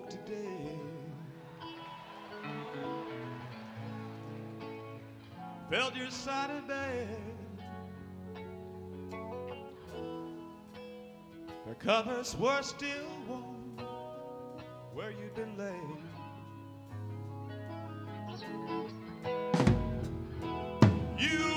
today. Felt your side of bed. The covers were still warm where you'd been laid. You